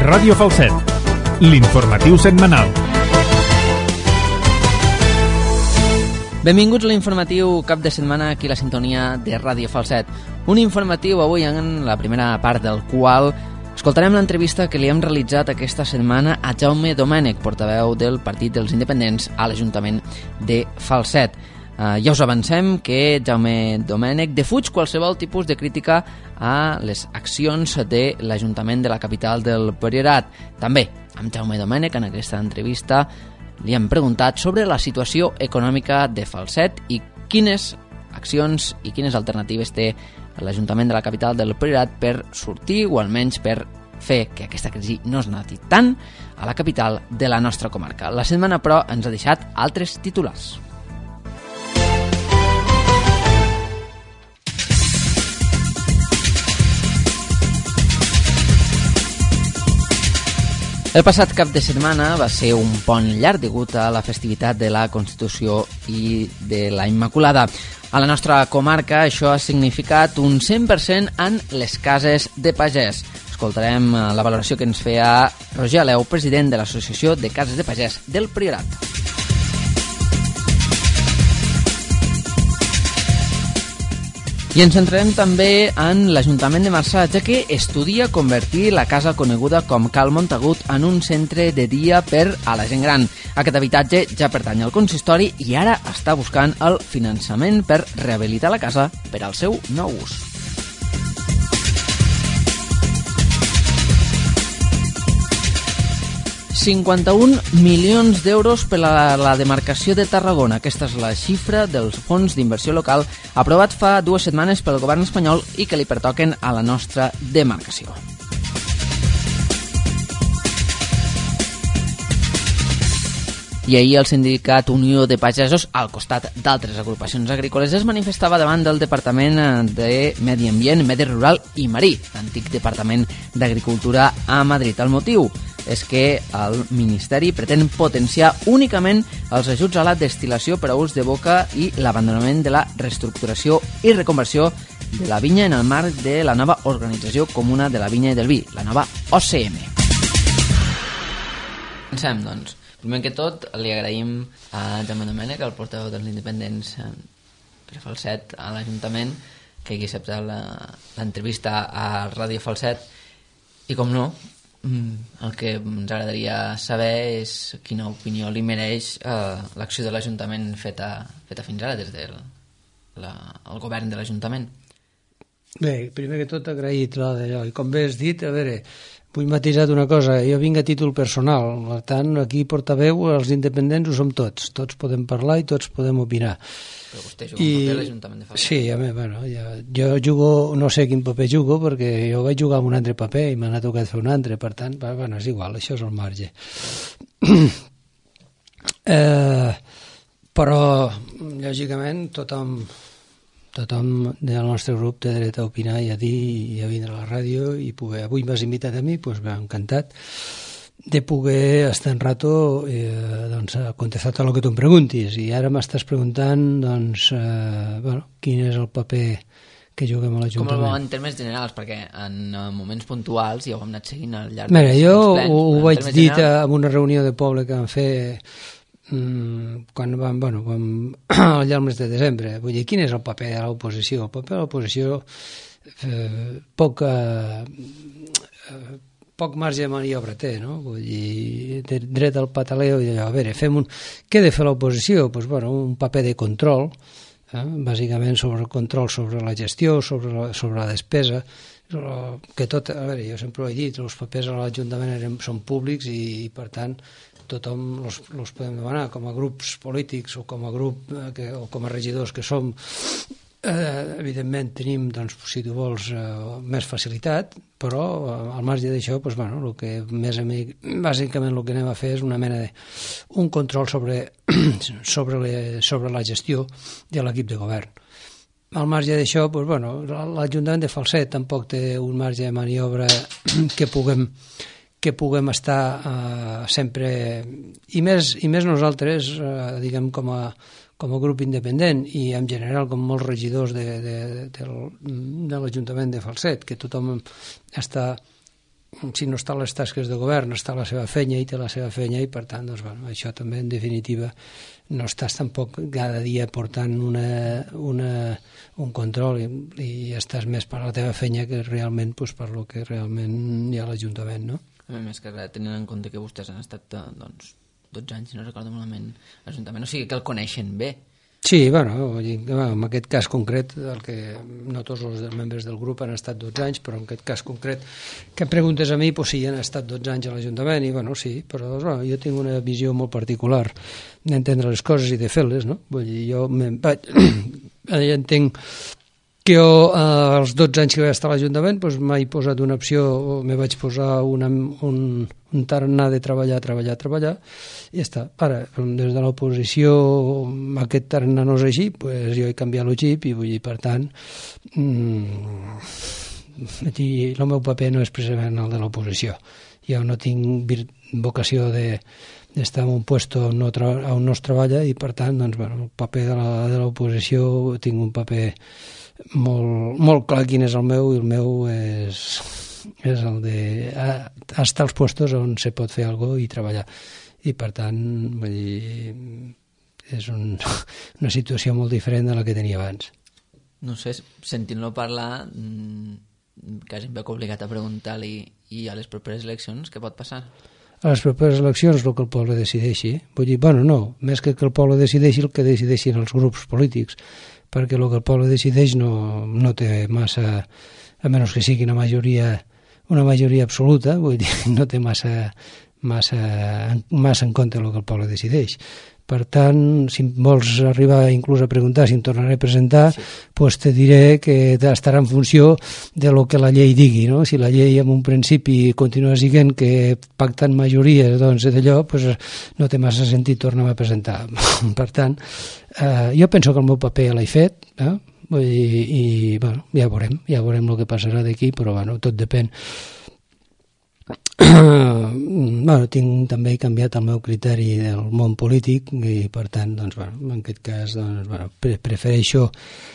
Ràdio Falset, l'informatiu setmanal. Benvinguts a l'informatiu cap de setmana aquí a la sintonia de Ràdio Falset. Un informatiu avui en la primera part del qual escoltarem l'entrevista que li hem realitzat aquesta setmana a Jaume Domènech, portaveu del Partit dels Independents a l'Ajuntament de Falset. Ja us avancem que Jaume Domènech defuig qualsevol tipus de crítica a les accions de l'Ajuntament de la capital del Priorat. També amb Jaume Domènech en aquesta entrevista li hem preguntat sobre la situació econòmica de Falset i quines accions i quines alternatives té l'Ajuntament de la capital del Priorat per sortir o almenys per fer que aquesta crisi no es noti tant a la capital de la nostra comarca. La setmana, però, ens ha deixat altres titulars. El passat cap de setmana va ser un pont llarg degut a la festivitat de la Constitució i de la Immaculada. A la nostra comarca això ha significat un 100% en les cases de pagès. Escoltarem la valoració que ens feia Roger Aleu, president de l'Associació de Cases de Pagès del Priorat. I ens centrarem també en l'Ajuntament de Marçà, ja que estudia convertir la casa coneguda com Cal Montagut en un centre de dia per a la gent gran. Aquest habitatge ja pertany al consistori i ara està buscant el finançament per rehabilitar la casa per al seu nou ús. $51 milions per a la demarcació de Tarragona. Aquesta és la xifra dels fons d'inversió local aprovat fa 2 setmanes pel govern espanyol i que li pertoquen a la nostra demarcació. I ahir el sindicat Unió de Pagesos, al costat d'altres agrupacions agrícoles, es manifestava davant del Departament de Medi Ambient, Medi Rural i Marí, l'antic Departament d'Agricultura a Madrid. El motiu és que el Ministeri pretén potenciar únicament els ajuts a la destil·lació per a ús de boca i l'abandonament de la reestructuració i reconversió de la vinya en el marc de la nova Organització Comuna de la Vinya i del Vi, la nova OCM. Comencem, doncs. Primer que tot, li agraïm a Jaume Domènech, el portaveu dels Independents per Falset a l'Ajuntament, que hagi acceptat l'entrevista a Ràdio Falset. I com no, el que ens agradaria saber és quina opinió li mereix l'acció de l'Ajuntament feta fins ara des del govern de l'Ajuntament. Bé, primer que tot agraït d'allò. I com bé has dit, a veure, vull matisar una cosa, jo vinc a títol personal, per tant, aquí portaveu, els independents ho som tots podem parlar i tots podem opinar. Però vostè juga un paper a l'Ajuntament de Falset. Sí, bueno, jo jugo, no sé quin paper jugo, perquè jo vaig jugar amb un altre paper i m'ha tocat fer un altre, per tant, bueno, és igual, això és el marge. Però, lògicament, tothom del nostre grup té dret a opinar i a dir i a vindre a la ràdio i poder. Avui m'has invitat a mi, doncs m'ha encantat de poder estar un rato a contestar tot el que tu em preguntis. I ara m'estàs preguntant quin és el paper que juguem a l'Ajuntament. Com en termes generals, perquè en moments puntuals ja ho hem anat seguint al llarg dels plens. Jo ho vaig dir en una reunió de poble que vam fer quan allà al mes de desembre. Vull dir, quin és el paper de l'oposició? El paper de l'oposició poc marge de maniobra té, no? Vull dir, dret al pataleo i allò. A veure, què ha de fer l'oposició? Doncs, un paper de control, bàsicament sobre el control sobre la gestió, sobre la despesa, que tot, a veure, jo sempre ho he dit, els papers a l'Ajuntament són públics i per tant, tothom els podem demanar com a grups polítics o com a grup o com a regidors que som. Evidentment tenim, si tu vols, més facilitat, però al marge d'això, el que bàsicament el que anem a fer és una mena un control sobre la gestió de l'equip de govern. Al marge d'això, l'Ajuntament de Falset tampoc té un marge de maniobra que puguem estar sempre, i més nosaltres, diguem, com a grup independent i en general com molts regidors de l'Ajuntament de Falset, que tothom està si no està a les tasques de govern, està a la seva feina i té la seva feina, i per tant, doncs, bueno, això també, en definitiva, no estàs tampoc cada dia portant un control i estàs més per la teva feina que realment doncs, per lo que realment hi ha a l'Ajuntament, no? A més que tenint en compte que vostès han estat, doncs, 12 anys, si no recordo malament, a l'Ajuntament, o sigui que el coneixen bé. Sí, bueno, en aquest cas concret, no tots els membres del grup han estat 12 anys, però en aquest cas concret que preguntes a mi, doncs sí, han estat 12 anys a l'Ajuntament, i bueno, sí, però bueno, jo tinc una visió molt particular d'entendre les coses i de fer-les, no? Vull dir, jo entenc que jo, als 12 anys que vaig estar a l'Ajuntament, doncs m'he posat una opció, me vaig posar un tarannà de treballar, i ja està. Ara, des de l'oposició, aquest tarannà no és així, doncs jo he canviat el xip, i vull dir, per tant, el meu paper no és precisament el de l'oposició. Jo no tinc vocació d'estar en un puesto on no es treballa, i per tant, doncs, bueno, el paper de l'oposició, tinc un paper molt clar quin és el meu, i el meu és el d'estar als puestos on se pot fer alguna cosa i treballar, i per tant, vull dir, és una situació molt diferent de la que tenia abans. No sé, sentint-lo parlar, quasi em veig obligat a preguntar-li, i a les properes eleccions què pot passar? A les properes eleccions el que el poble decideixi, vull dir, bueno, no, més que el poble decideixi, el que decideixin els grups polítics, perquè el que el poble decideix no té massa, a menys que sigui una majoria absoluta, vull dir, no té massa en compte el que el poble decideix. Per tant, si vols arribar inclús a preguntar si em tornaré a presentar, doncs te diré que estarà en funció de lo que la llei digui, no? Si la llei en un principi continua sent que pactant majories, doncs d'allò, doncs no té massa sentit tornar a presentar. Per tant, jo penso que el meu paper l'he fet, i bueno, ja veurem el que passarà d'aquí, però bueno, tot depèn. Bueno, també he canviat el meu criteri del món polític, i per tant, doncs, bueno, en aquest cas, doncs, bueno, prefereixo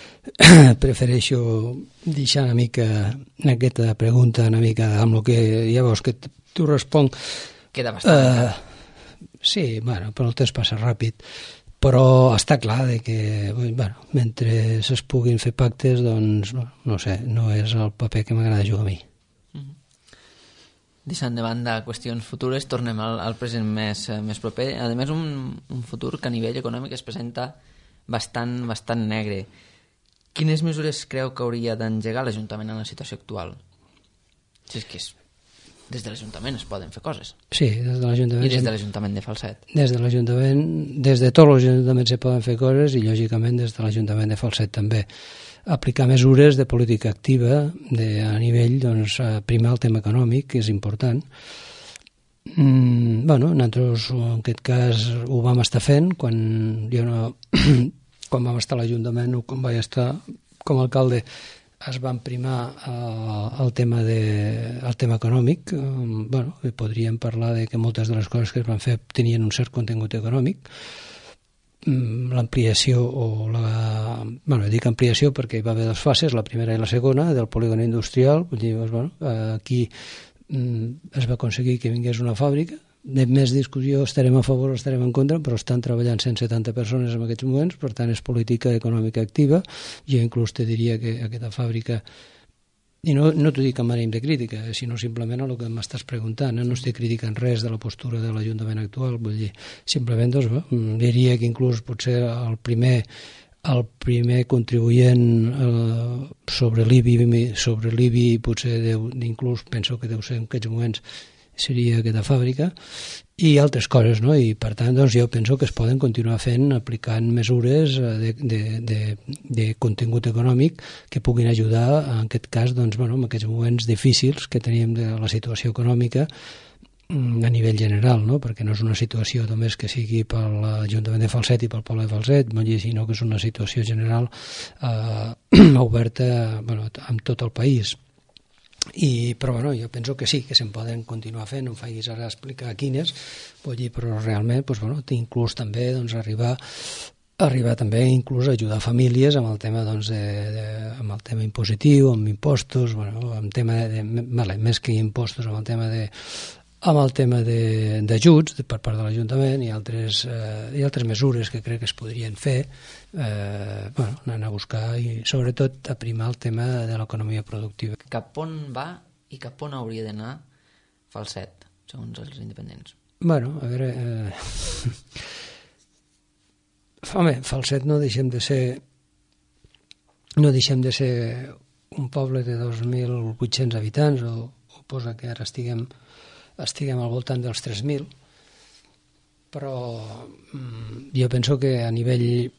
deixar una mica aquesta pregunta una mica amb el que ja veus que t'ho responc. Queda bastant. Sí, bueno, però el temps passa ràpid, però està clar que, bueno, mentre es puguin fer pactes, doncs, no sé, no és el paper que m'agrada jugar a mi. Deixant de banda qüestions futures, tornem al present més proper. A més, un futur que a nivell econòmic es presenta bastant negre. Quines mesures creu que hauria d'engegar l'Ajuntament en la situació actual? Si és que des de l'Ajuntament es poden fer coses. Sí, des de l'Ajuntament. I des de l'Ajuntament de Falset. Des de l'Ajuntament, des de tots els ajuntaments se poden fer coses, i lògicament des de l'Ajuntament de Falset també. Aplicar mesures de política activa a nivell, doncs, primar el tema econòmic, que és important. Bueno, nosaltres en aquest cas ho vam estar fent quan vam estar a l'Ajuntament o quan vaig estar com a alcalde, es van primar el tema econòmic. Bueno, podríem parlar de que moltes de les coses que es van fer tenien un cert contingut econòmic. L'ampliació dic ampliació perquè hi va haver dues fases, la primera i la segona del polígon industrial. Vull dir, bueno, aquí es va aconseguir que vingués una fàbrica. De més discussió, estarem a favor o estarem en contra, però estan treballant 170 persones en aquests moments, per tant és política econòmica activa. Jo inclús te diria que aquesta fàbrica, i no t'ho dic amb ànim de crítica, sinó simplement el que m'estàs preguntant, no estic criticant res de la postura de l'Ajuntament actual, vull dir, simplement doncs, diria que inclús potser el primer contribuent sobre l'IBI potser inclús penso que deu ser en aquests moments seria aquesta fàbrica, i altres coses, no? I per tant, doncs, jo penso que es poden continuar fent, aplicant mesures de contingut econòmic que puguin ajudar, en aquest cas, doncs, bueno, en aquests moments difícils que teníem de la situació econòmica a nivell general, no? Perquè no és una situació només que sigui per l'Ajuntament de Falset i pel poble de Falset, sinó que és una situació general oberta, bueno, amb tot el país. Però bueno, jo penso que sí, que se'n poden continuar fent, no em facis ara explicar quines, però realment inclús també arribar també inclús a ajudar famílies amb el tema tema impositiu, amb impostos, bueno, amb tema més que impostos, amb el tema d'ajuts per part de l'Ajuntament i altres mesures que crec que es podrien fer, anant a buscar i sobretot aprimar el tema de l'economia productiva. Cap on va i cap on hauria d'anar Falset, segons els independents? Bueno, a veure... Home, Falset no deixem de ser un poble de 2.800 habitants, o posa que ara estiguem al voltant dels 3.000, però jo penso que a nivell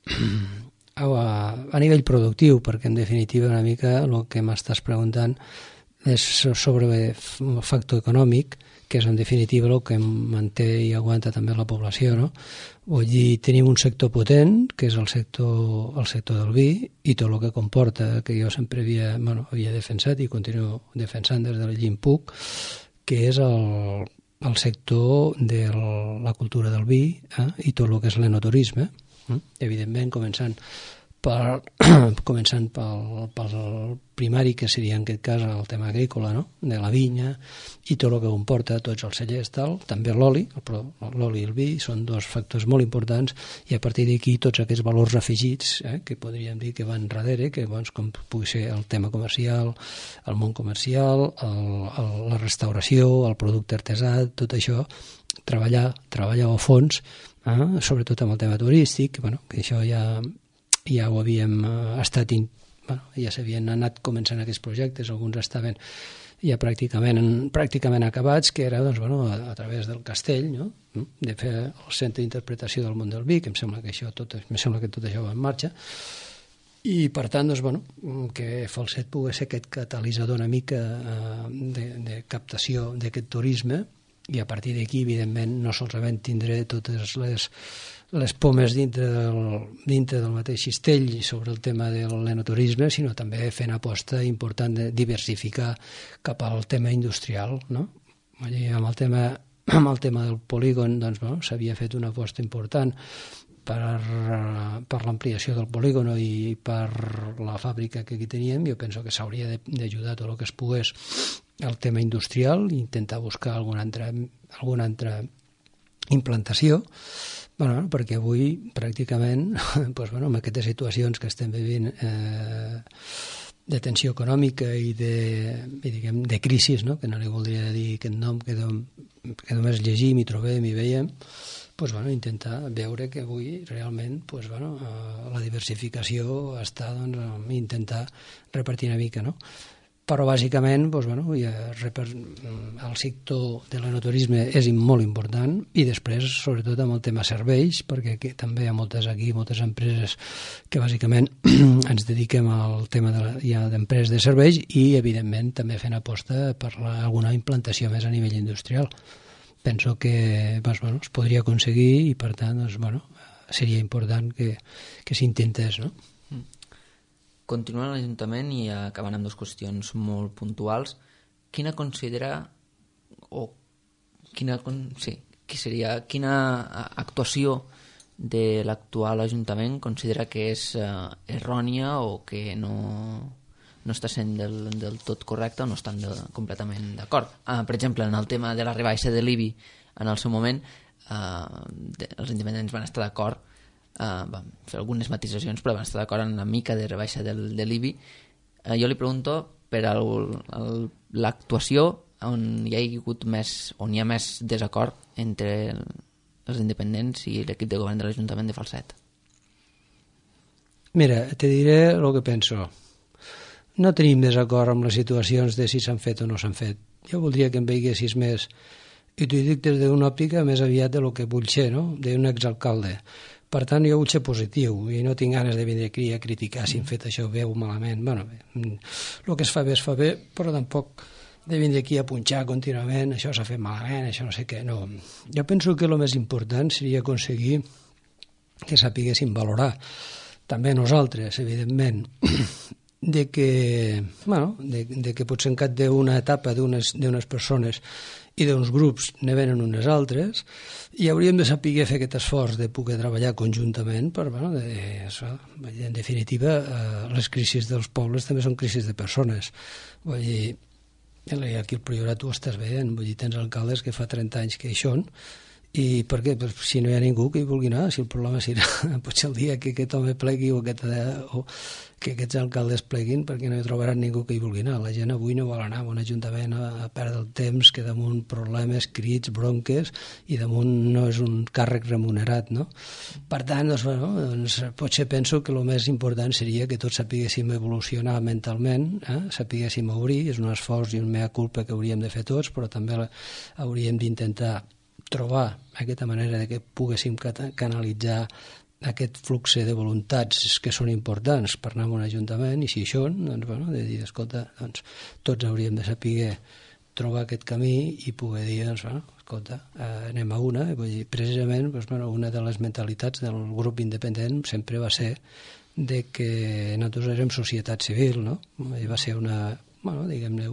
productiu, perquè en definitiva una mica el que m'estàs preguntant és sobre el factor econòmic, que és en definitiva el que manté i aguanta també la població, no? Vull dir, tenim un sector potent, que és el sector del vi, i tot el que comporta, que jo sempre havia defensat i continuo defensant des del Llimpuc, que és el sector de la cultura del vi i tot el que és l'enoturisme, evidentment començant pel primari, que seria en aquest cas el tema agrícola, no? De la vinya i tot el que comporta, tots els cellers, també l'oli, però l'oli i el vi són dos factors molt importants, i a partir d'aquí tots aquests valors afegits que podríem dir que van darrere, que com pugui ser el tema comercial, el món comercial, la restauració, el producte artesà, tot això, treballar a fons, sobretot amb el tema turístic, que això ja ho havíem ja s'havien anat començant aquests projectes, alguns estaven ja pràcticament acabats, que era a través del castell, no? De fer el centre d'interpretació del món del vi, que em sembla que tot això va en marxa, i per tant que Falset pugui ser aquest catalitzador una mica de captació d'aquest turisme, i a partir d'aquí, evidentment, no solament tindré totes les pomes dintre del mateix cistell sobre el tema de l'enoturisme, sinó també fent aposta important de diversificar cap al tema industrial, no? Amb el tema del polígon s'havia fet una aposta important per l'ampliació del polígon i per la fàbrica que aquí teníem. Jo penso que s'hauria d'ajudar tot el que es pogués al tema industrial i intentar buscar alguna altra implantació, perquè avui pràcticament amb aquestes situacions que estem vivint de tensió econòmica i de crisi, que no li voldria dir aquest nom que només llegim i trobem i veiem, intentar veure que avui realment la diversificació està intentar repartir una mica, no? Però bàsicament el sector de l'enoturisme és molt important, i després sobretot amb el tema serveis, perquè també hi ha moltes empreses que bàsicament ens dediquem al tema d'empreses de serveis, i evidentment també fent aposta per alguna implantació més a nivell industrial. Penso que es podria aconseguir, i per tant seria important que s'intentés, no? Continuant a l'Ajuntament i acabant amb dues qüestions molt puntuals, quina actuació de l'actual Ajuntament considera que és errònia o que no està sent del tot correcta, o no estan completament d'acord? Per exemple, en el tema de la rebaixa de l'IBI, en el seu moment els independents van estar d'acord, van fer algunes matisacions, però van estar d'acord en la mica de rebaixa de l'IBI. Jo li pregunto per l'actuació on hi ha més desacord entre els independents i l'equip de govern de l'Ajuntament de Falset. Mira, te diré el que penso. No tenim desacord amb les situacions de si s'han fet o no s'han fet. Jo voldria que em veiessis més, i t'ho dic des d'una òptica més aviat de lo que vull ser, no? D'un exalcalde. Per tant, jo vull ser positiu i no tinc ganes de venir aquí a criticar si hem fet això bé o malament. El que es fa bé, però tampoc de venir aquí a punxar contínuament, això s'ha fet malament, això no sé què. No. Jo penso que el més important seria aconseguir que sapiguéssim valorar també nosaltres, evidentment, de que potser en cap d'una etapa d'unes persones i d'uns grups ne venen unes altres, i hauríem de saber fer aquest esforç de poder treballar conjuntament per, bueno, en definitiva, les crisis dels pobles també són crisis de persones. Vull dir, aquí al Priorat ho estàs veient, vull dir, tens alcaldes que fa 30 anys que hi són, i per què? Pues si no hi ha ningú que hi vulgui anar, si el problema serà potser el dia que aquest home plegui o que aquests alcaldes pleguin, perquè no hi trobaran ningú que hi vulgui anar. La gent avui no vol anar a un ajuntament a perdre el temps, que damunt problemes, crits, bronques, i damunt no és un càrrec remunerat, no? Per tant, doncs, potser penso que el més important seria que tots sapiguéssim evolucionar mentalment, sapiguéssim obrir, és un esforç i un mea culpa que hauríem de fer tots, però també hauríem d'intentar trobar aquesta manera de que poguéssim canalitzar aquest flux de voluntats que són importants per anar a un ajuntament, i si això, doncs, bueno, de dir, escolta, doncs, tots hauríem de saber trobar aquest camí i poder dir, doncs, bueno, escolta, anem a una. Vull dir, precisament, doncs, bueno, una de les mentalitats del grup independent sempre va ser de que nosaltres érem societat civil, no? Va ser una, bueno, diguem-ne,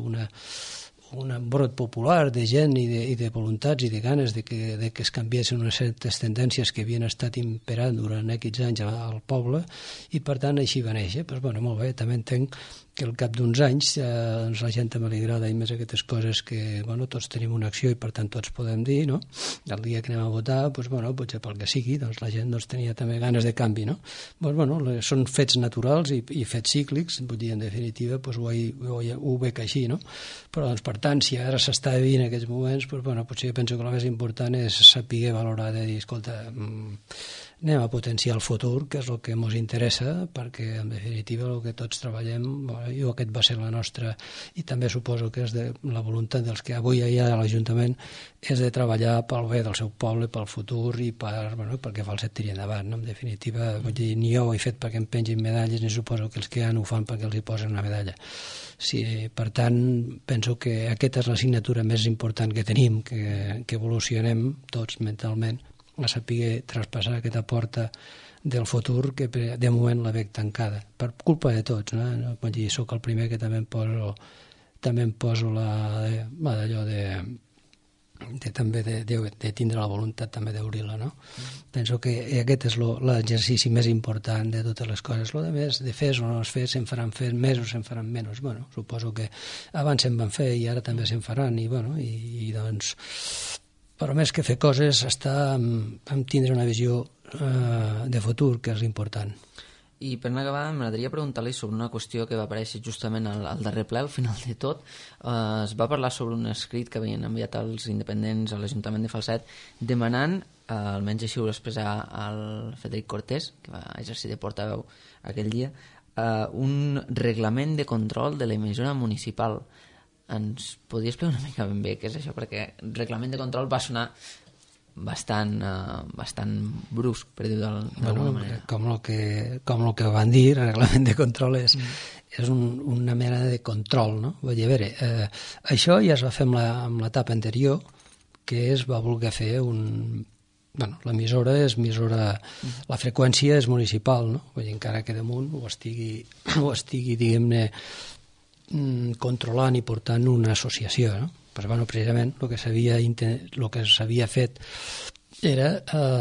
un brot popular de gent i de voluntats i de ganes de que es canviessin unes certes tendències que havien estat imperant durant aquests anys al poble, i per tant així va néixer. Pues, bueno, molt bé, també entenc que al cap d'uns anys doncs la gent també li agrada i més aquestes coses que, bueno, tots tenim una acció i per tant tots podem dir, no? El dia que anem a votar, doncs, bueno, potser pel que sigui, doncs la gent doncs, tenia també ganes de canvi, no? Doncs, bueno, són fets naturals i fets cíclics, vull dir, en definitiva, doncs, ho veig així, no? Però, doncs, per tant, si ara s'està vivint aquests moments, doncs, bueno, potser penso que el més important és saber valorar, de dir, escolta, anem a potenciar el futur, que és el que ens interessa, perquè en definitiva el que tots treballem, i aquest va ser la nostra, i també suposo que és de la voluntat dels que avui hi ha a l'Ajuntament, és de treballar pel bé del seu poble, pel futur i perquè Falset tiri endavant, no? En definitiva, vull dir, ni jo ho he fet perquè em pengin medalles, ni suposo que els que han ho fan perquè els hi posen una medalla. Sí, per tant, penso que aquesta és la signatura més important que tenim, que evolucionem tots mentalment, a saber traspassar aquesta porta del futur que de moment la veig tancada, per culpa de tots, no? Vull dir, soc el primer que també em poso d'allò de tindre la voluntat també d'obrir-la, no? Penso que aquest és l'exercici més important de totes les coses. Lo de més, de fes o no es fes, se'n faran fer més o se'n faran menys. Bueno, suposo que abans se'n van fer i ara també se'n faran, i doncs, però més que fer coses està en tindre una visió de futur, que és important. I per anar acabant, m'agradaria preguntar-li sobre una qüestió que va aparèixer justament al darrer ple, al final de tot. Es va parlar sobre un escrit que havien enviat els independents a l'Ajuntament de Falset demanant, almenys així ho va expressar el Frederic Cortés, que va exercir de portaveu aquell dia, un reglament de control de l'emissora municipal. Ens podria explicar una mica ben bé què és això? Perquè el reglament de control va sonar bastant brusc, per dir-ho d'alguna manera. Com el que van dir, el reglament de control és una mena de control, no? Vull dir, a veure, això ja es va fer amb l'etapa anterior, que es va voler fer l'emissora és la freqüència és municipal, no? Vull dir, encara que damunt ho estigui, diguem-ne, controlant i portant una associació, no? Però, bueno, precisament el que s'havia fet era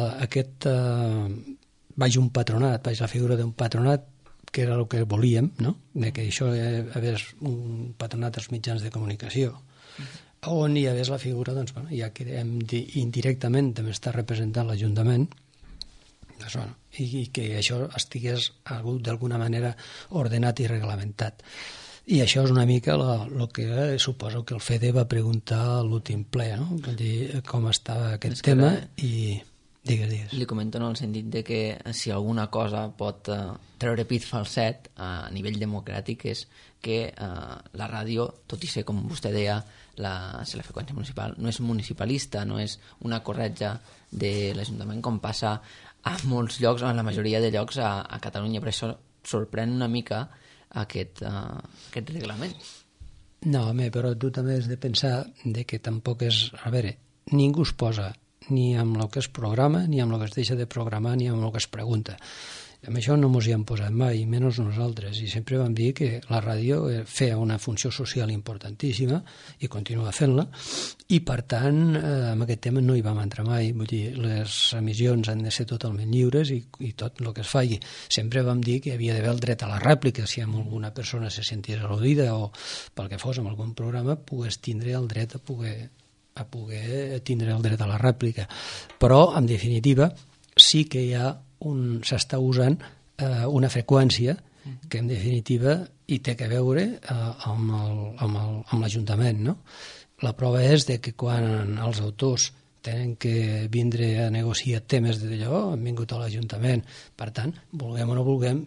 un patronat, la figura d'un patronat, que era el que volíem, no? De que això hagués un patronat dels mitjans de comunicació, on hi hagués la figura, doncs, bueno, ja que indirectament també està representant l'Ajuntament, doncs, bueno, i que això estigués d'alguna manera ordenat i reglamentat. I això és una mica el que suposo que el FEDE va preguntar a l'últim ple, no? Vull dir, com estava aquest tema, i digues. Li comento en el sentit de que si alguna cosa pot treure pit Falset a nivell democràtic és que la ràdio, tot i ser, com vostè deia, la freqüència municipal, no és municipalista, no és una corretja de l'Ajuntament com passa a molts llocs, o en la majoria de llocs a Catalunya. Per això sorprèn una mica aquest reglament. No, home, però tu també has de pensar que tampoc és... A veure, ningú es posa ni amb el que es programa, ni amb el que es deixa de programar, ni amb el que es pregunta. Amb això no ens hi hem posat mai, menys nosaltres, i sempre vam dir que la ràdio feia una funció social importantíssima i continua fent-la, i per tant amb aquest tema no hi vam entrar mai. Vull dir, les emissions han de ser totalment lliures i tot el que es faci. Sempre vam dir que hi havia d'haver el dret a la rèplica, si alguna persona se sentís al·ludida o pel que fos en algun programa, pogués tindre el dret a poder tindre el dret a la rèplica. Però, en definitiva, sí que s'està usant una freqüència que, en definitiva, hi té que veure amb l'Ajuntament, no? La prova és que quan els autors tenen que vindre a negociar temes d'allò, han vingut a l'Ajuntament. Per tant, vulguem o no vulguem,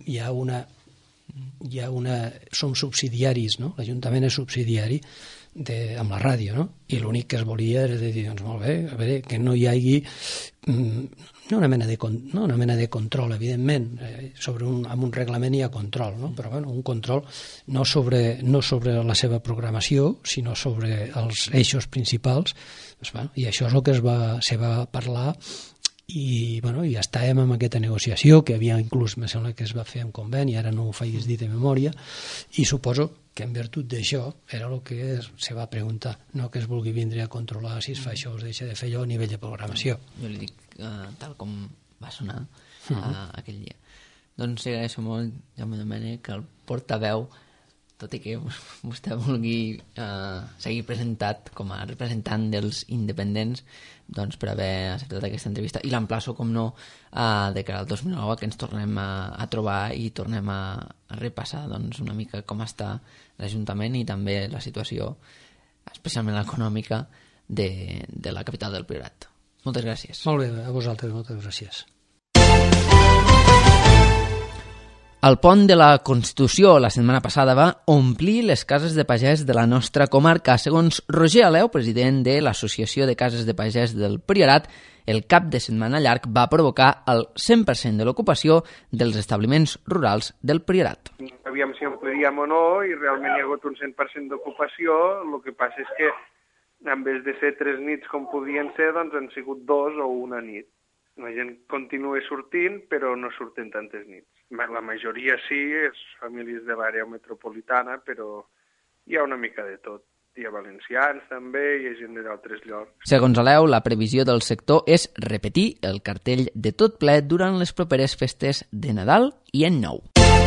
som subsidiaris, no? L'Ajuntament és subsidiari amb la ràdio, no? I l'únic que es volia era dir, doncs molt bé, a veure, que no hi hagi no una mena de control, evidentment, amb un reglament hi ha control, no? Però bueno, un control no sobre la seva programació, sinó sobre els eixos principals, doncs, bueno, i això és el que se va parlar. I ja estàvem amb aquesta negociació, que havia inclús, me sembla que es va fer en conveni, ara no ho facis dit de memòria, i suposo que en virtut d'això era el que se va preguntar, no que es vulgui vindre a controlar si es fa això o es deixa de fer allò a nivell de programació. Jo li dic tal com va sonar aquell dia. Doncs li agraeixo molt, Jaume Domènech, el portaveu, tot i que vostè vulgui seguir presentat com a representant dels independents, doncs per haver acceptat aquesta entrevista, i l'emplaço, com no, de cara al 2009 que ens tornem a trobar i tornem a repassar doncs, una mica com està l'Ajuntament i també la situació, especialment econòmica, de la capital del Priorat. Moltes gràcies. Molt bé, a vosaltres, moltes gràcies. El pont de la Constitució la setmana passada va omplir les cases de pagès de la nostra comarca. Segons Roger Aleu, president de l'Associació de Cases de Pagès del Priorat, el cap de setmana llarg va provocar el 100% de l'ocupació dels establiments rurals del Priorat. Aviam si ampliaríem o no, i realment hi ha hagut un 100% d'ocupació. El que passa és que en vez de ser 3 nits com podien ser, doncs han sigut 2 o una nit. La gent continua sortint, però no surten tantes nits. La majoria sí, és famílies de l'àrea metropolitana, però hi ha una mica de tot. Hi ha valencians també, hi ha gent d'altres llocs. Segons Aleu, la previsió del sector és repetir el cartell de tot ple durant les properes festes de Nadal i Any Nou.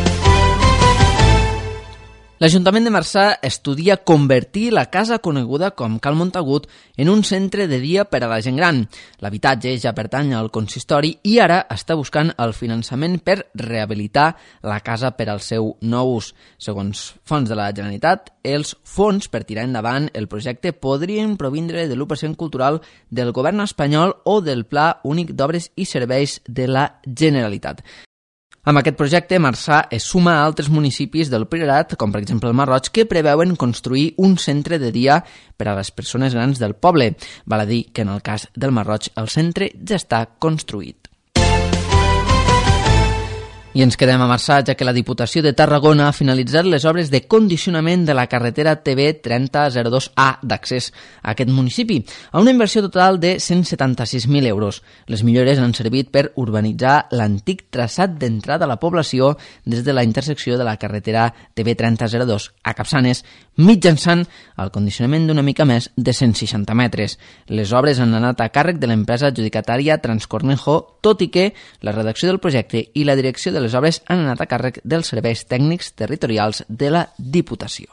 L'Ajuntament de Marçà estudia convertir la casa coneguda com Cal Montagut en un centre de dia per a la gent gran. L'habitatge ja pertany al consistori i ara està buscant el finançament per rehabilitar la casa per al seu nou ús. Segons fons de la Generalitat, els fons per tirar endavant el projecte podrien provindre de l'1% cultural del govern espanyol o del Pla Únic d'Obres i Serveis de la Generalitat. Amb aquest projecte, Marçà es suma a altres municipis del Priorat, com per exemple el Marroig, que preveuen construir un centre de dia per a les persones grans del poble. Val a dir que en el cas del Marroig el centre ja està construït. I ens quedem a Marçà, ja que la Diputació de Tarragona ha finalitzat les obres de condicionament de la carretera TV 3002A d'accés a aquest municipi, a una inversió total de 176.000 euros. Les millores han servit per urbanitzar l'antic traçat d'entrada a la població des de la intersecció de la carretera TV 3002 a Capçanes, mitjançant el condicionament d'una mica més de 160 metres. Les obres han anat a càrrec de l'empresa adjudicatària Transcornejo, tot i que la redacció del projecte i la direcció de les obres han anat a càrrec dels serveis tècnics territorials de la Diputació.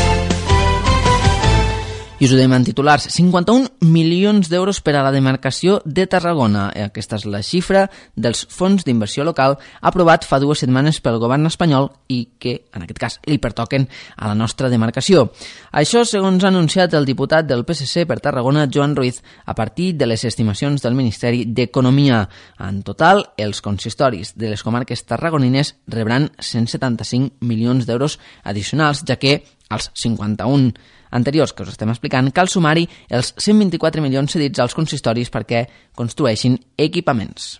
I us ho dèiem en titulars, 51 milions d'euros per a la demarcació de Tarragona. Aquesta és la xifra dels fons d'inversió local aprovat fa 2 setmanes pel govern espanyol i que, en aquest cas, li pertoquen a la nostra demarcació. Això, segons ha anunciat el diputat del PSC per Tarragona, Joan Ruiz, a partir de les estimacions del Ministeri d'Economia. En total, els consistoris de les comarques tarragonines rebran 175 milions d'euros addicionals, ja que als 51 anteriors que us estem explicant, cal sumar-hi els 124 milions cedits als consistoris perquè construeixin equipaments.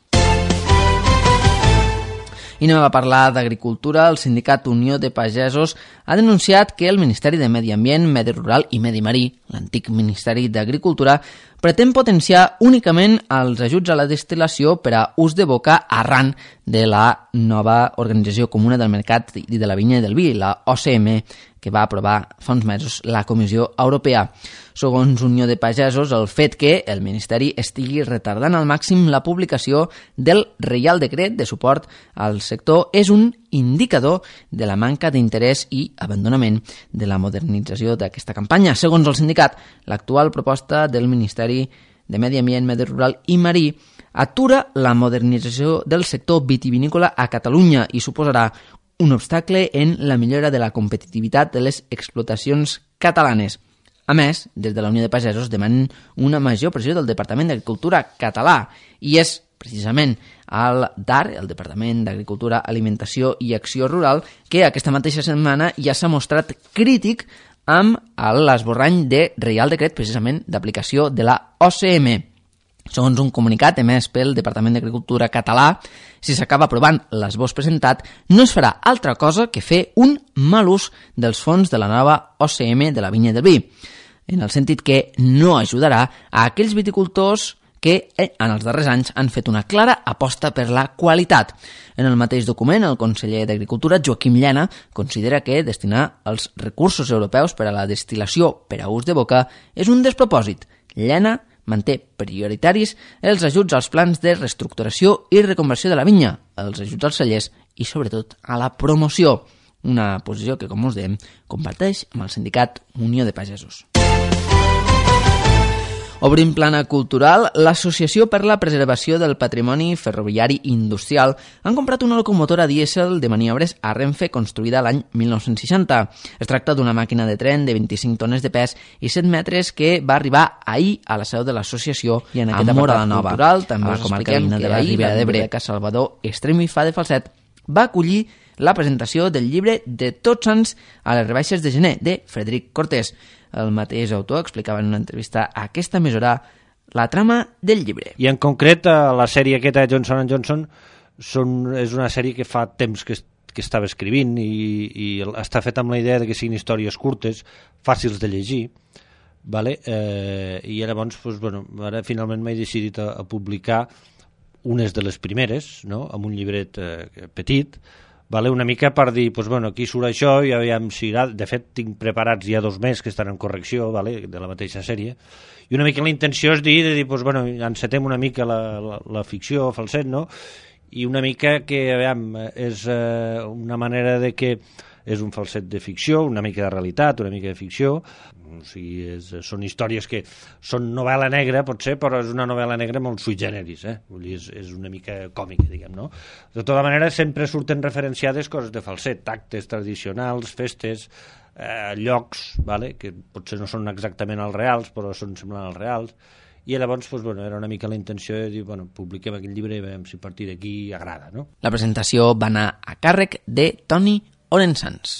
I anem a parlar d'agricultura. El sindicat Unió de Pagesos ha denunciat que el Ministeri de Medi Ambient, Medi Rural i Medi Marí l'antic Ministeri d'Agricultura, pretén potenciar únicament els ajuts a la destil·lació per a ús de boca arran de la nova Organització Comuna del Mercat i de la Vinya i del Vi, la OCM, que va aprovar fa uns mesos la Comissió Europea. Segons Unió de Pagesos, el fet que el Ministeri estigui retardant al màxim la publicació del Reial Decret de suport al sector és un indicador de la manca d'interès i abandonament de la modernització d'aquesta campanya. Segons el sindicat, l'actual proposta del Ministeri de Medi Ambient, Medi Rural i Marí atura la modernització del sector vitivinícola a Catalunya i suposarà un obstacle en la millora de la competitivitat de les explotacions catalanes. A més, des de la Unió de Pagesos demanen una major pressió del Departament d'Agricultura català i és precisament el DAR, el Departament d'Agricultura, Alimentació i Acció Rural, que aquesta mateixa setmana ja s'ha mostrat crític amb l'esborrany de Reial Decret precisament d'aplicació de la OCM. Segons un comunicat emès pel Departament d'Agricultura català, si s'acaba aprovant l'esbós presentat, no es farà altra cosa que fer un mal ús dels fons de la nova OCM de la vinya i del vi, en el sentit que no ajudarà a aquells viticultors que en els darrers anys han fet una clara aposta per la qualitat. En el mateix document, el conseller d'Agricultura, Joaquim Llena, considera que destinar els recursos europeus per a la destil·lació per a ús de boca és un despropòsit. Llena manté prioritaris els ajuts als plans de reestructuració i reconversió de la vinya, els ajuts als cellers i, sobretot, a la promoció. Una posició que, com us dèiem, comparteix amb el sindicat Unió de Pagesos. Obrim plana cultural, l'Associació per la Preservació del Patrimoni Ferroviari Industrial han comprat una locomotora dièsel de maniobres a Renfe construïda l'any 1960. Es tracta d'una màquina de tren de 25 tones de pes i 7 metres que va arribar ahir a la seu de l'associació i en aquest apartat cultural també us expliquem que ahir la Biblioteca Salvador Estremo i Fa de Falset va acollir la presentació del llibre de Tots Sants a les rebaixes de gener de Frederic Cortés. El mateix autor explicava en una entrevista a aquesta emissora la trama del llibre. I en concret, la sèrie aquesta de Johnson & Johnson és una sèrie que fa temps que estava escrivint i està feta amb la idea de que siguin històries curtes, fàcils de llegir, vale? I llavors, ara finalment m'he decidit a publicar unes de les primeres, no? Amb un llibret petit, vale, una mica per dir, aquí surt això i aviam si agrada. De fet, tinc preparats ja 2 més que estan en correcció, vale, de la mateixa sèrie, i una mica la intenció és dir encetem una mica la ficció, Falset, no? I una mica que, aviam, és una manera de que és un falset de ficció, una mica de realitat, una mica de ficció, o sigui, són històries que són novel·la negra, potser, però és una novel·la negra molt sui generis, vull dir, és una mica còmica, diguem, no? De tota manera, sempre surten referenciades coses de falset, actes tradicionals, festes, llocs, vale? Que potser no són exactament els reals, però són semblants als reals, i llavors era una mica la intenció de dir, publiquem aquell llibre i veiem si a partir d'aquí agrada, no? La presentació va anar a càrrec de Toni Orensans.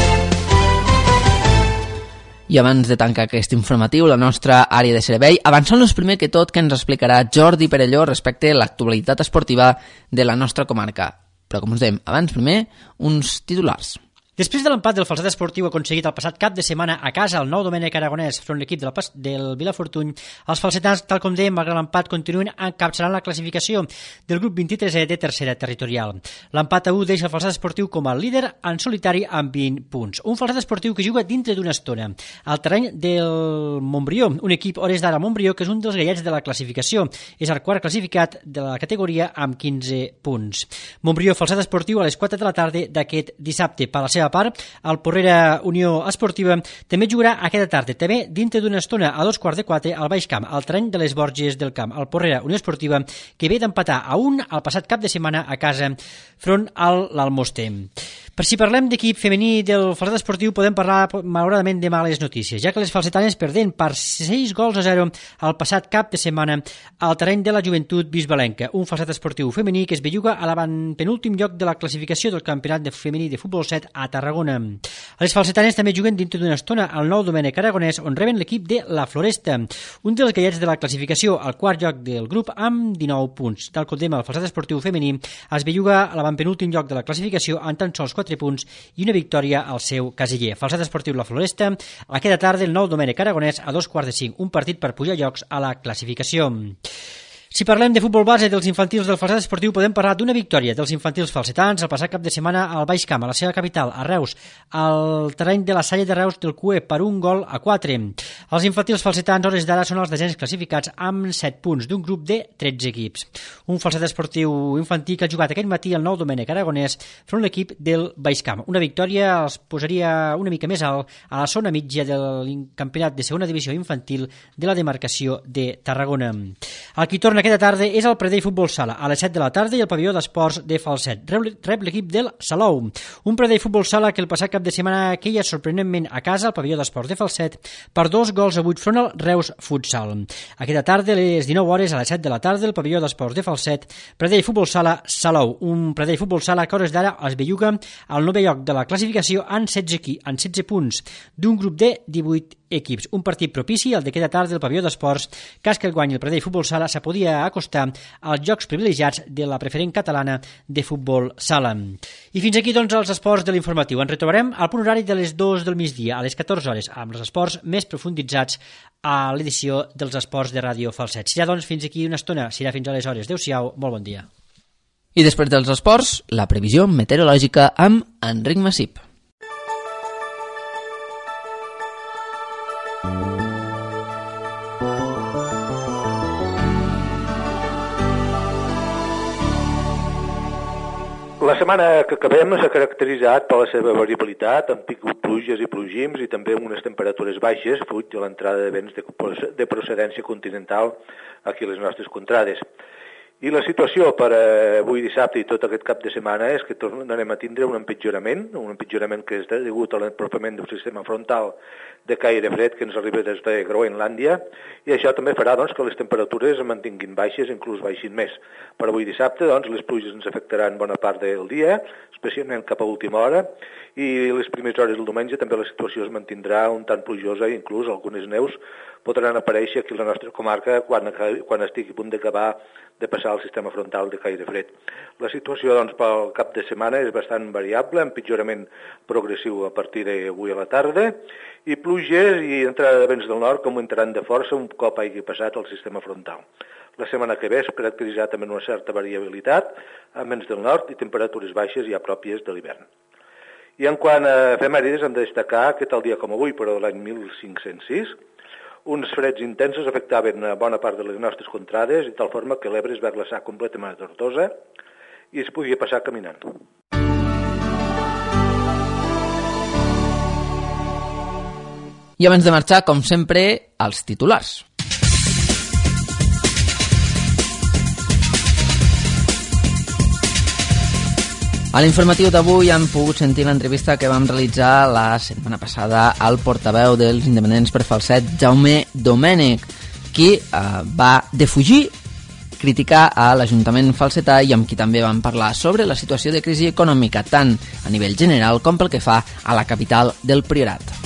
I abans de tancar aquest informatiu, la nostra àrea de servei, avançant-nos primer que tot que ens explicarà Jordi Perelló respecte a l'actualitat esportiva de la nostra comarca. Però, com us dèiem, abans primer, uns titulars. Després de l'empat del falset esportiu aconseguit el passat cap de setmana a casa al Nou Domènec Aragonès front l'equip del Vilafortuny, els falsetans, tal com dèiem, malgrat l'empat, continuen encapçalant la classificació del grup 23è de tercera territorial. L'empat a 1 deixa el falset esportiu com a líder en solitari amb 20 punts. Un falset esportiu que juga dintre d'una estona al terreny del Montbrió, un equip hores d'ara Montbrió que és un dels gallets de la classificació. És el quart classificat de la categoria amb 15 punts. Montbrió, falset esportiu a les 4 de la tarda d'aquest dissabte. Per la seva part, el Porrera Unió Esportiva també jugarà aquesta tarda, també dintre d'una estona a 3:15 al Baix Camp, al terreny de les Borges del Camp. El Porrera Unió Esportiva que ve d'empatar a 1 el passat cap de setmana a casa front al l'Almoster. Per si parlem d'equip femení del falset esportiu podem parlar malauradament de males notícies, ja que les falsetanes perden per 6-0 el passat cap de setmana al terreny de la Joventut Bisbalenca, un falset esportiu femení que es belluga a l'avantpenúltim lloc de la classificació del campionat femení de futbol 7 a Tarragona. Les falsetanes també juguen dintre d'una estona al Nou Domènec Aragonès, on reben l'equip de la Floresta, un dels gallets de la classificació, al quart lloc del grup amb 19 punts. Tal com dèiem, el Falset Esportiu femení es belluga a l'avantpenúltim lloc de la classificació amb tan sols 4 punts i una victòria al seu casiller. Falset Esportiu La Floresta, aquesta tarda el Nou Domènec Aragonès a 2:45, un partit per pujar llocs a la classificació. Si parlem de futbol base dels infantils del Falset Esportiu, podem parlar d'una victòria dels infantils falsetans el passat cap de setmana al Baix Camp, a la seva capital, a Reus, al terreny de la Salle de Reus del CUE, per 1-4. Els infantils falsetans, hores d'ara, són els desens classificats amb 7 punts d'un grup de 13 equips. Un Falset Esportiu infantil que ha jugat aquest matí el Nou Domènec Aragonès front a l'equip del Baix Camp. Una victòria els posaria una mica més alt a la zona mitja del campionat de segona divisió infantil de la demarcació de Tarragona. El qui torna aquesta tarda és el Pradell Futbol Sala, a les 7 de la tarda, i el pavelló d'esports de Falset rep l'equip del Salou. Un Pradell Futbol Sala que el passat cap de setmana queia sorprenentment a casa, al pavelló d'esports de Falset, per 2-8 front al Reus Futsal. Aquesta tarda, a les 19 hores, a les 7 de la tarda, el pavelló d'esports de Falset, Pradell Futbol Sala Salou. Un Pradell Futbol Sala que hores d'ara es belluga al 9è lloc de la classificació en 16 punts, d'un grup de 18 equips. Un partit propici, el d'aquesta tarda del pavelló d'esports, cas que el guany el Pradell Futbol Sala se podia acostar als jocs privilegiats de la preferent catalana de futbol sala. I fins aquí, doncs, els esports de l'informatiu. Ens retrobarem al punt horari de les 2 del migdia, a les 14 hores, amb els esports més profunditzats a l'edició dels esports de Ràdio Falset. Serà, doncs, fins aquí una estona. Serà fins aleshores. Adéu-siau, molt bon dia. I després dels esports, la previsió meteorològica amb Enric Massip. La setmana que acabem s'ha caracteritzat per la seva variabilitat, amb picut pluges i plogims i també amb unes temperatures baixes, fruit de l'entrada de vents de procedència continental aquí a les nostres contrades. I la situació per avui dissabte i tot aquest cap de setmana és que tornarem a tindre un empitjorament que és degut a l'apropament d'un sistema frontal de caire fred que ens arriba des de Groenlàndia, i això també farà, doncs, que les temperatures es mantinguin baixes, inclús baixin més. Per avui dissabte, doncs, les pluges ens afectaran bona part del dia, especialment cap a última hora, i les primeres hores del diumenge també la situació es mantindrà un tant plujosa, i inclús algunes neus podran aparèixer aquí a la nostra comarca quan estigui a punt d'acabar de passar el sistema frontal de caire fred. La situació, doncs, pel cap de setmana és bastant variable, empitjorament progressiu a partir d'avui a la tarda, i pluges i entrada de vents del nord que augmentaran de força un cop hagi passat el sistema frontal. La setmana que ve es caracteritzarà també una certa variabilitat, amb vents del nord i temperatures baixes ja pròpies de l'hivern. I en quant a efemèrides, hem de destacar que tal dia com avui, però l'any 1506, uns freds intensos afectaven a bona part de les nostres contrades, de tal forma que l'Ebre es va glaçar completament a Tortosa i es podia passar caminant. I abans de marxar, com sempre, els titulars. A l'informatiu d'avui hem pogut sentir l'entrevista que vam realitzar la setmana passada al portaveu dels independents per Falset, Jaume Domènech, qui va defugir criticar a l'Ajuntament falsetà i amb qui també vam parlar sobre la situació de crisi econòmica, tant a nivell general com pel que fa a la capital del Priorat.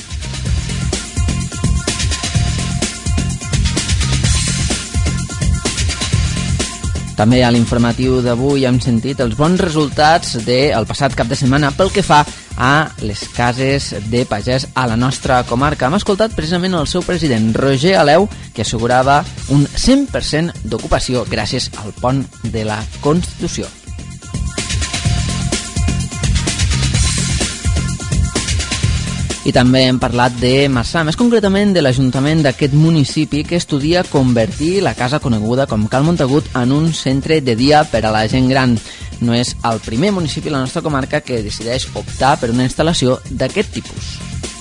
També a l'informatiu d'avui hem sentit els bons resultats del passat cap de setmana pel que fa a les cases de pagès a la nostra comarca. Hem escoltat precisament el seu president, Roger Aleu, que assegurava un 100% d'ocupació gràcies al pont de la Constitució. I també hem parlat de Marçà, més concretament de l'Ajuntament d'aquest municipi que estudia convertir la casa coneguda com Cal Montagut en un centre de dia per a la gent gran. No és el primer municipi de la nostra comarca que decideix optar per una instal·lació d'aquest tipus.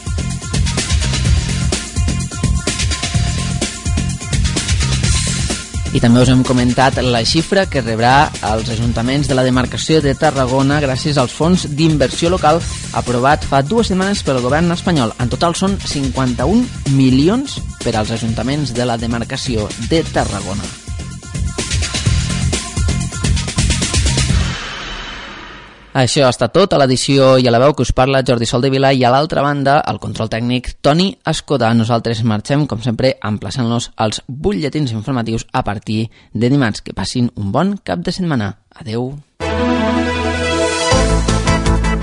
I també us hem comentat la xifra que rebrà els ajuntaments de la demarcació de Tarragona gràcies als fons d'inversió local aprovat fa 2 setmanes pel govern espanyol. En total són 51 milions per als ajuntaments de la demarcació de Tarragona. Això ha estat tot a l'edició i a la veu que us parla Jordi Soldevila i a l'altra banda el control tècnic Toni Escoda. Nosaltres marxem, com sempre, emplaçant-los als butlletins informatius a partir de dimarts. Que passin un bon cap de setmana. Adeu.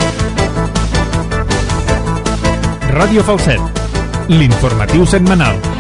Ràdio Falset, l'informatiu setmanal.